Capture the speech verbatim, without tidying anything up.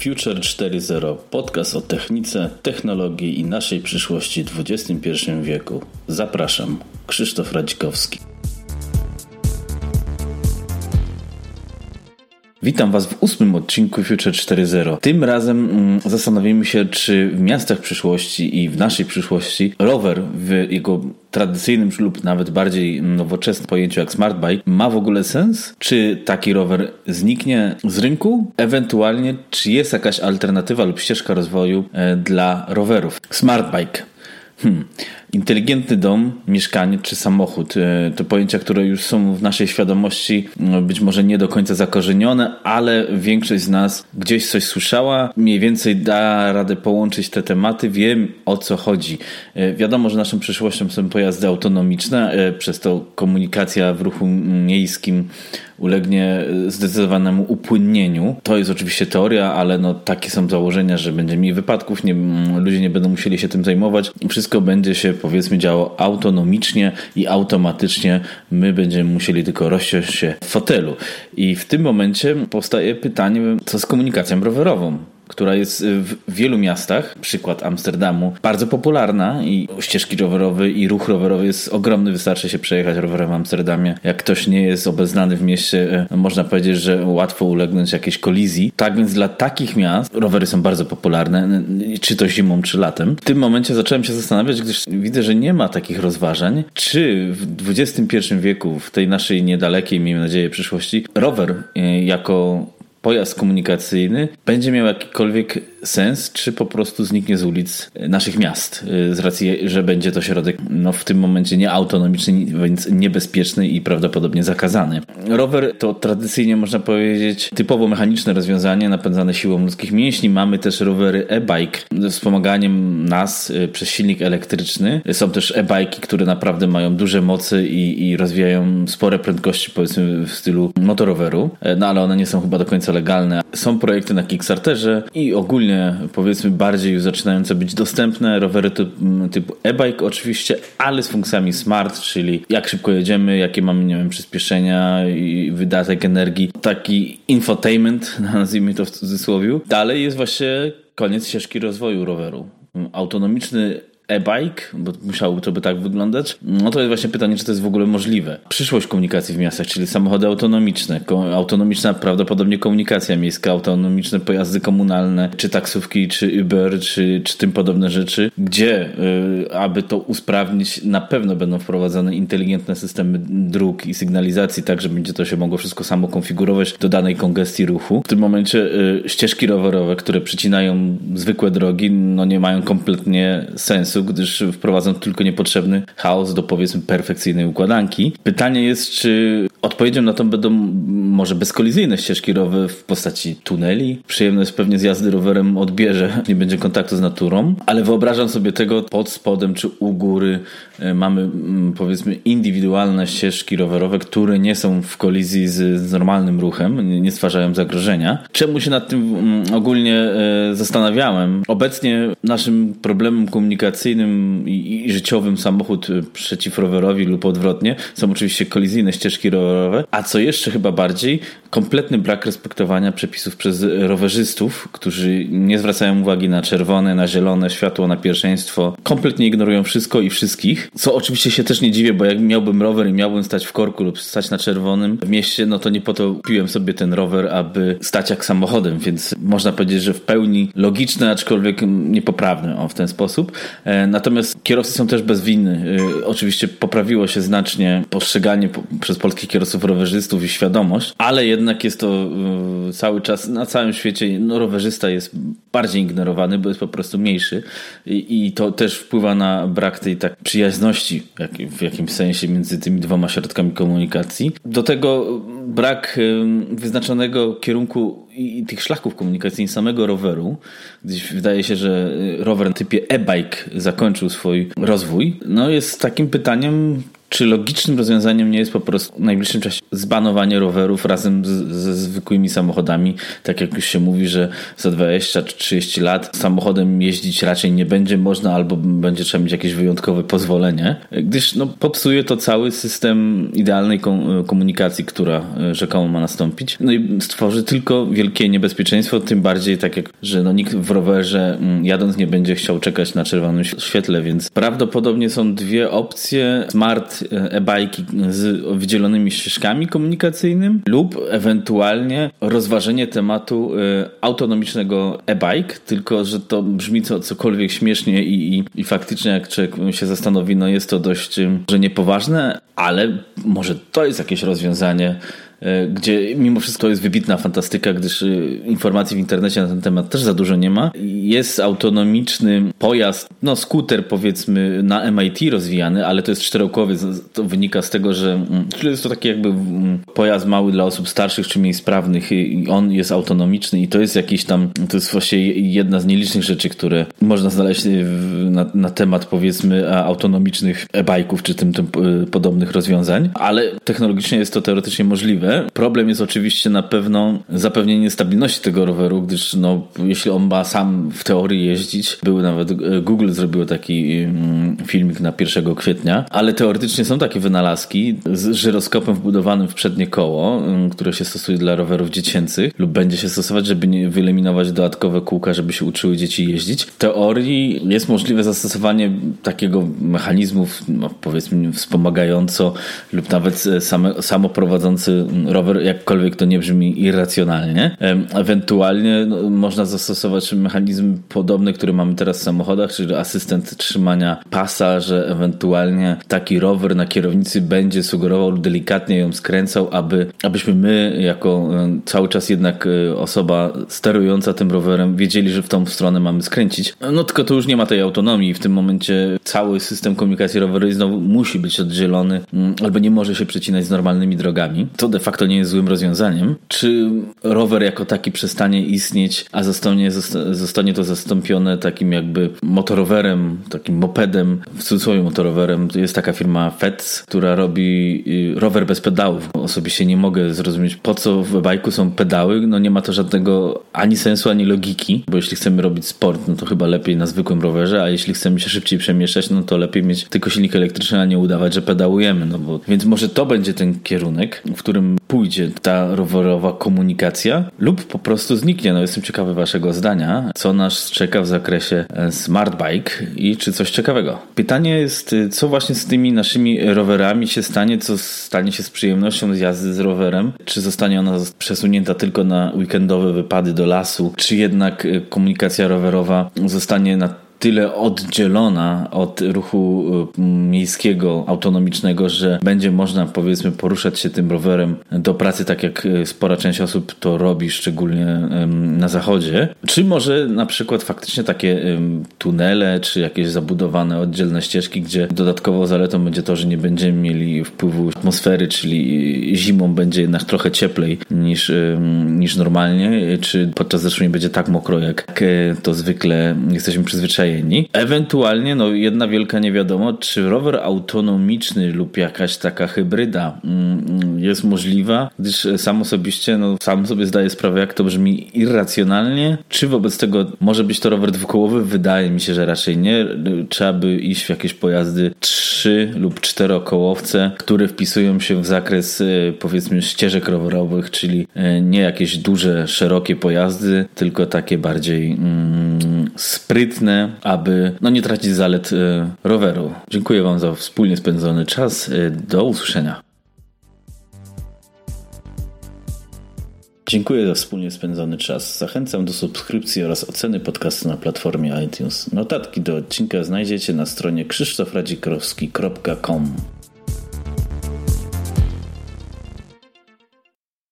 Future cztery zero. Podcast o technice, technologii i naszej przyszłości w dwudziestym pierwszym wieku. Zapraszam, Krzysztof Radzikowski. Witam Was w ósmym odcinku Future cztery zero. Tym razem mm, zastanowimy się, czy w miastach przyszłości i w naszej przyszłości rower w jego tradycyjnym lub nawet bardziej nowoczesnym pojęciu jak smart bike ma w ogóle sens? Czy taki rower zniknie z rynku? Ewentualnie, czy jest jakaś alternatywa lub ścieżka rozwoju e, dla rowerów? Smart bike. Hmm. Inteligentny dom, mieszkanie czy samochód to pojęcia, które już są w naszej świadomości być może nie do końca zakorzenione, ale większość z nas gdzieś coś słyszała, mniej więcej da radę połączyć te tematy, wiem o co chodzi. Wiadomo, że naszą przyszłością są pojazdy autonomiczne, przez to komunikacja w ruchu miejskim ulegnie zdecydowanemu upłynnieniu. To jest oczywiście teoria, ale no takie są założenia, że będzie mniej wypadków, nie, ludzie nie będą musieli się tym zajmować. Wszystko będzie się powiedzmy działo autonomicznie i automatycznie. My będziemy musieli tylko rozsiąść się w fotelu. I w tym momencie powstaje pytanie, co z komunikacją rowerową, która jest w wielu miastach, przykład Amsterdamu, bardzo popularna i ścieżki rowerowe i ruch rowerowy jest ogromny. Wystarczy się przejechać rowerem w Amsterdamie. Jak ktoś nie jest obeznany w mieście, można powiedzieć, że łatwo ulegnąć jakiejś kolizji. Tak więc dla takich miast rowery są bardzo popularne, czy to zimą, czy latem. W tym momencie zacząłem się zastanawiać, gdyż widzę, że nie ma takich rozważań, czy w dwudziestym pierwszym wieku, w tej naszej niedalekiej, miejmy nadzieję, przyszłości, rower jako pojazd komunikacyjny będzie miał jakikolwiek sens, czy po prostu zniknie z ulic naszych miast, z racji, że będzie to środek no, w tym momencie nieautonomiczny, więc niebezpieczny i prawdopodobnie zakazany. Rower to tradycyjnie można powiedzieć typowo mechaniczne rozwiązanie napędzane siłą ludzkich mięśni. Mamy też rowery e-bike ze wspomaganiem nas przez silnik elektryczny. Są też e-bajki, które naprawdę mają duże mocy i, i rozwijają spore prędkości, powiedzmy w stylu motoroweru, no ale one nie są chyba do końca legalne. Są projekty na Kickstarterze i ogólnie powiedzmy bardziej już zaczynające być dostępne rowery typu e-bike oczywiście, ale z funkcjami smart, czyli jak szybko jedziemy, jakie mamy, nie wiem, przyspieszenia i wydatek energii. Taki infotainment, nazwijmy to w cudzysłowie. Dalej jest właśnie koniec ścieżki rozwoju roweru. Autonomiczny e-bike, bo musiałoby to by tak wyglądać, no to jest właśnie pytanie, czy to jest w ogóle możliwe. Przyszłość komunikacji w miastach, czyli samochody autonomiczne, autonomiczna prawdopodobnie komunikacja miejska, autonomiczne pojazdy komunalne, czy taksówki, czy Uber, czy, czy tym podobne rzeczy, gdzie yy, aby to usprawnić, na pewno będą wprowadzane inteligentne systemy dróg i sygnalizacji, tak, że będzie to się mogło wszystko samo konfigurować do danej kongestii ruchu. W tym momencie yy, ścieżki rowerowe, które przycinają zwykłe drogi, no nie mają kompletnie sensu, gdyż wprowadzą tylko niepotrzebny chaos do powiedzmy perfekcyjnej układanki. Pytanie jest, czy odpowiedzią na to będą może bezkolizyjne ścieżki rowerowe w postaci tuneli. Przyjemność pewnie z jazdy rowerem odbierze, nie będzie kontaktu z naturą, ale wyobrażam sobie tego pod spodem czy u góry mamy powiedzmy indywidualne ścieżki rowerowe, które nie są w kolizji z, z normalnym ruchem, nie stwarzają zagrożenia. Czemu się nad tym ogólnie zastanawiałem? Obecnie naszym problemem komunikacyjnym i, i życiowym samochód przeciw rowerowi lub odwrotnie są oczywiście kolizyjne ścieżki rowerowe, a co jeszcze chyba bardziej, kompletny brak respektowania przepisów przez rowerzystów, którzy nie zwracają uwagi na czerwone, na zielone światło, na pierwszeństwo, kompletnie ignorują wszystko i wszystkich, co oczywiście się też nie dziwię, bo jak miałbym rower i miałbym stać w korku lub stać na czerwonym w mieście, no to nie po to kupiłem sobie ten rower, aby stać jak samochodem, więc można powiedzieć, że w pełni logiczne, aczkolwiek niepoprawne o, w ten sposób. Natomiast kierowcy są też bez winy. Oczywiście poprawiło się znacznie postrzeganie przez polskich kierowców rowerzystów i świadomość, ale jednak jest to cały czas, na całym świecie no, rowerzysta jest bardziej ignorowany, bo jest po prostu mniejszy i, i to też wpływa na brak tej tak przyjazności jak, w jakimś sensie między tymi dwoma środkami komunikacji. Do tego brak wyznaczonego kierunku i tych szlaków komunikacyjnych samego roweru, gdyż wydaje się, że rower w typie e-bike zakończył swój rozwój, no jest takim pytaniem, Czy logicznym rozwiązaniem nie jest po prostu w najbliższym czasie zbanowanie rowerów razem z, ze zwykłymi samochodami? Tak jak już się mówi, że za dwadzieścia czy trzydzieści lat samochodem jeździć raczej nie będzie można albo będzie trzeba mieć jakieś wyjątkowe pozwolenie, gdyż no, popsuje to cały system idealnej komunikacji, która rzekomo ma nastąpić. No i stworzy tylko wielkie niebezpieczeństwo, tym bardziej tak jak, że no, nikt w rowerze jadąc nie będzie chciał czekać na czerwonym świetle, więc prawdopodobnie są dwie opcje. Smart e-bajki z wydzielonymi ścieżkami komunikacyjnymi lub ewentualnie rozważenie tematu autonomicznego e-bike, tylko że to brzmi co, cokolwiek śmiesznie i, i, i faktycznie jak człowiek się zastanowi, no jest to dość, że niepoważne, ale może to jest jakieś rozwiązanie, gdzie mimo wszystko jest wybitna fantastyka, gdyż informacji w internecie na ten temat też za dużo nie ma. Jest autonomiczny pojazd, no skuter powiedzmy na M I T rozwijany, ale to jest czterokołowy, to wynika z tego, że jest to taki jakby pojazd mały dla osób starszych czy mniej sprawnych i on jest autonomiczny i to jest jakiś tam, to jest właśnie jedna z nielicznych rzeczy, które można znaleźć na, na temat powiedzmy autonomicznych e-bajków czy tym, tym podobnych rozwiązań, ale technologicznie jest to teoretycznie możliwe. Problem jest oczywiście na pewno zapewnienie stabilności tego roweru, gdyż no, jeśli on ma sam w teorii jeździć, były nawet, Google zrobiło taki filmik na pierwszego kwietnia, ale teoretycznie są takie wynalazki z żyroskopem wbudowanym w przednie koło, które się stosuje dla rowerów dziecięcych lub będzie się stosować, żeby nie wyeliminować dodatkowe kółka, żeby się uczyły dzieci jeździć. W teorii jest możliwe zastosowanie takiego mechanizmów, no, powiedzmy wspomagająco lub nawet same, samoprowadzący rower, jakkolwiek to nie brzmi irracjonalnie. Ewentualnie no, można zastosować mechanizm podobny, który mamy teraz w samochodach, czyli asystent trzymania pasa, że ewentualnie taki rower na kierownicy będzie sugerował lub delikatnie ją skręcał, aby, abyśmy my jako cały czas jednak osoba sterująca tym rowerem wiedzieli, że w tą stronę mamy skręcić. No tylko to już nie ma tej autonomii. W tym momencie cały system komunikacji rowerowej znowu musi być oddzielony albo nie może się przecinać z normalnymi drogami. To de facto nie jest złym rozwiązaniem. Czy rower jako taki przestanie istnieć, a zostanie, zostanie to zastąpione takim jakby motorowerem, takim mopedem, w cudzysłowie motorowerem. To jest taka firma F E T S, która robi rower bez pedałów. Osobiście nie mogę zrozumieć, po co w e-bajku są pedały. No nie ma to żadnego ani sensu, ani logiki, bo jeśli chcemy robić sport, no to chyba lepiej na zwykłym rowerze, a jeśli chcemy się szybciej przemieszczać, no to lepiej mieć tylko silnik elektryczny, a nie udawać, że pedałujemy. No bo, więc może to będzie ten kierunek, w którym pójdzie ta rowerowa komunikacja lub po prostu zniknie. No jestem ciekawy waszego zdania, co nas czeka w zakresie smart bike i czy coś ciekawego. Pytanie jest, co właśnie z tymi naszymi rowerami się stanie, co stanie się z przyjemnością z jazdy z rowerem, czy zostanie ona przesunięta tylko na weekendowe wypady do lasu, czy jednak komunikacja rowerowa zostanie na tyle oddzielona od ruchu miejskiego, autonomicznego, że będzie można powiedzmy poruszać się tym rowerem do pracy, tak jak spora część osób to robi, szczególnie na zachodzie. Czy może na przykład faktycznie takie tunele, czy jakieś zabudowane oddzielne ścieżki, gdzie dodatkowo zaletą będzie to, że nie będziemy mieli wpływu atmosfery, czyli zimą będzie jednak trochę cieplej niż, niż normalnie, czy podczas deszczu nie będzie tak mokro, jak to zwykle jesteśmy przyzwyczajeni. Ewentualnie no, jedna wielka niewiadoma, czy rower autonomiczny lub jakaś taka hybryda mm, jest możliwa, gdyż sam osobiście, no, sam sobie zdaję sprawę, jak to brzmi irracjonalnie. Czy wobec tego może być to rower dwukołowy? Wydaje mi się, że raczej nie. Trzeba by iść w jakieś pojazdy trzy lub czterokołowce, które wpisują się w zakres powiedzmy ścieżek rowerowych, czyli nie jakieś duże, szerokie pojazdy, tylko takie bardziej mm, sprytne, aby no, nie tracić zalet y, roweru. Dziękuję wam za wspólnie spędzony czas. Y, do usłyszenia. Dziękuję za wspólnie spędzony czas. Zachęcam do subskrypcji oraz oceny podcastu na platformie iTunes. Notatki do odcinka znajdziecie na stronie krzysztof radzikowski kropka com.